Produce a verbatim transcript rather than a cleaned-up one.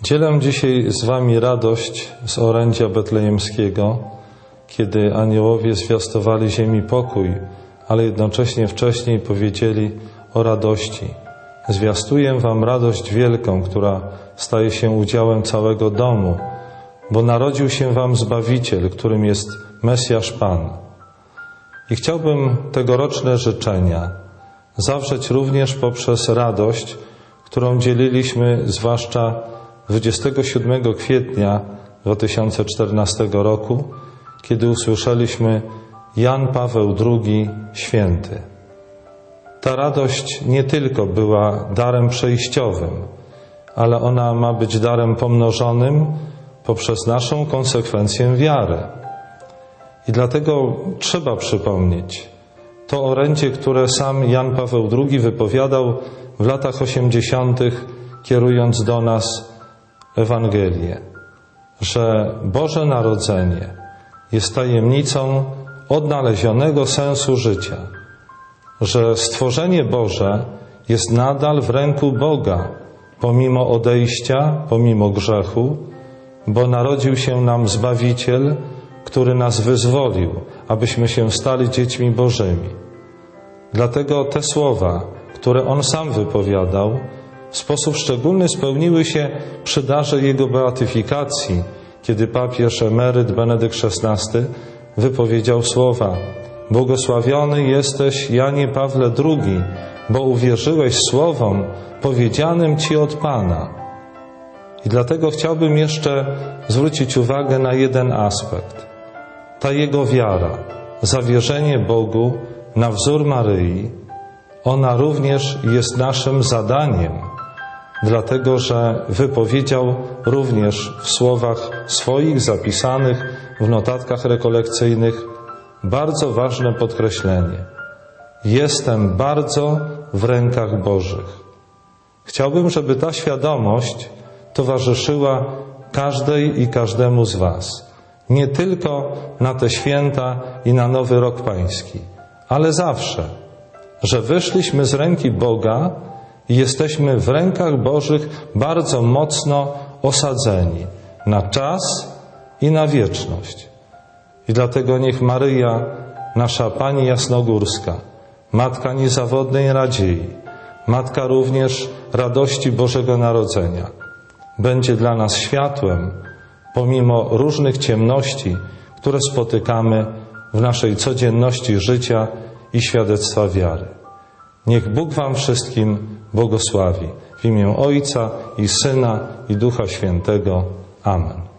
Dzielę dzisiaj z wami radość z orędzia betlejemskiego, kiedy aniołowie zwiastowali ziemi pokój, ale jednocześnie wcześniej powiedzieli o radości. Zwiastuję wam radość wielką, która staje się udziałem całego domu, bo narodził się wam Zbawiciel, którym jest Mesjasz Pan. I chciałbym tegoroczne życzenia zawrzeć również poprzez radość, którą dzieliliśmy zwłaszcza dwudziestego siódmego kwietnia dwa tysiące czternastego roku, kiedy usłyszeliśmy Jan Paweł drugi Święty. Ta radość nie tylko była darem przejściowym, ale ona ma być darem pomnożonym poprzez naszą konsekwencję wiary. I dlatego trzeba przypomnieć to orędzie, które sam Jan Paweł drugi wypowiadał w latach osiemdziesiątych, kierując do nas Ewangelię, że Boże Narodzenie jest tajemnicą odnalezionego sensu życia, że stworzenie Boże jest nadal w ręku Boga, pomimo odejścia, pomimo grzechu, bo narodził się nam Zbawiciel, który nas wyzwolił, abyśmy się stali dziećmi Bożymi. Dlatego te słowa, które On sam wypowiadał, w sposób szczególny spełniły się przy darze Jego beatyfikacji, kiedy papież emeryt Benedykt szesnasty wypowiedział słowa: Błogosławiony jesteś, Janie Pawle drugi, bo uwierzyłeś słowom powiedzianym Ci od Pana. I dlatego chciałbym jeszcze zwrócić uwagę na jeden aspekt. Ta Jego wiara, zawierzenie Bogu na wzór Maryi, ona również jest naszym zadaniem, dlatego że wypowiedział również w słowach swoich zapisanych w notatkach rekolekcyjnych bardzo ważne podkreślenie. Jestem bardzo w rękach Bożych. Chciałbym, żeby ta świadomość towarzyszyła każdej i każdemu z was. Nie tylko na te święta i na Nowy Rok Pański, ale zawsze, że wyszliśmy z ręki Boga i jesteśmy w rękach Bożych bardzo mocno osadzeni na czas i na wieczność. I dlatego niech Maryja, nasza Pani Jasnogórska, Matka niezawodnej nadziei, Matka również radości Bożego Narodzenia, będzie dla nas światłem, pomimo różnych ciemności, które spotykamy w naszej codzienności życia i świadectwa wiary. Niech Bóg wam wszystkim błogosławi. W imię Ojca i Syna i Ducha Świętego. Amen.